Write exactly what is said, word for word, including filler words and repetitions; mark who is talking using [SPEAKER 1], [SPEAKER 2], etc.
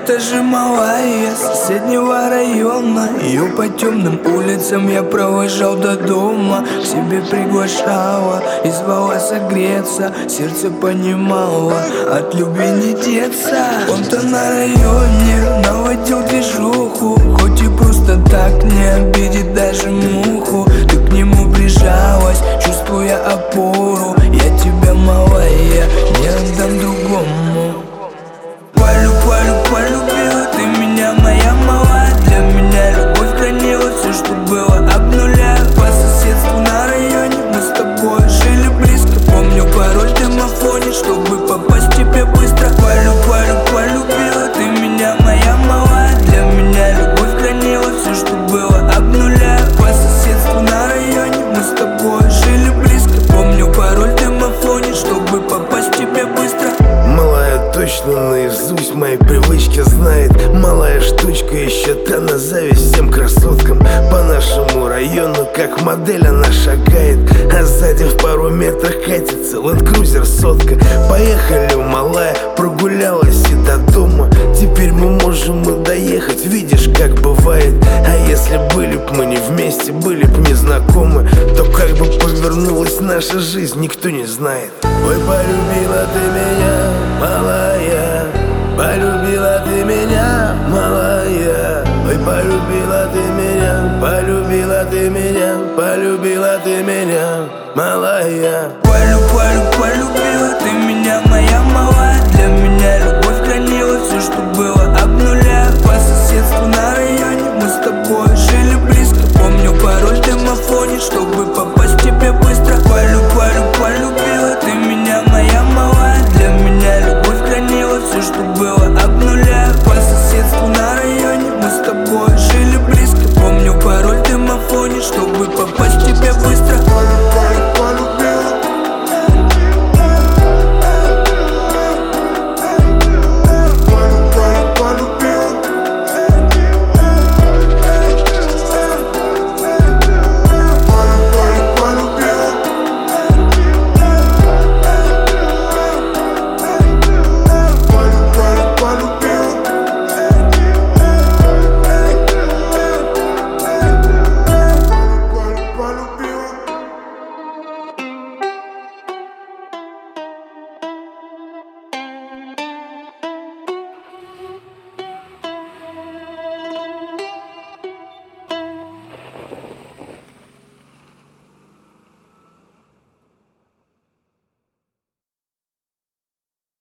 [SPEAKER 1] Это же малая соседнего района. Ее по темным улицам я провожал до дома. К себе приглашала и звала согреться. Сердце понимало, от любви не деться. Он-то на районе наводил движуху, хоть и просто так не обидит даже муху. Ты к нему прижалась, чувствуя опору. Я тебя, малая, не отдам другому. Полю, полю, полюбила ты меня, моя малая. Для меня любовь хранила все, что было об нуля. По соседству на районе мы с тобой жили близко. Помню пароль в домофоне, чтобы попасть к тебе быстро. Полю, полю, полюбила ты меня, моя малая. Для меня любовь хранила все, что было об нуля. По соседству на районе мы с тобой жили близко. Помню пароль в домофоне, чтобы попасть к тебе быстро.
[SPEAKER 2] Малая точно наизусть мои привычки знает. Малая штучка, еще та на зависть всем красоткам. По нашему району как модель она шагает, а сзади в пару метрах катится ленд-крузер сотка. Поехали, малая, прогулялась и до дома. Теперь мы можем и доехать, видишь, как бывает. А если были б мы не вместе, были б не знакомы, то как бы повернулась наша жизнь, никто не знает. Ой, полюбила ты меня, малая, полюбила ты меня, малая. Ой, полюбила ты меня, полюбила ты меня, полюбила ты меня, малая.
[SPEAKER 1] Полю, полю,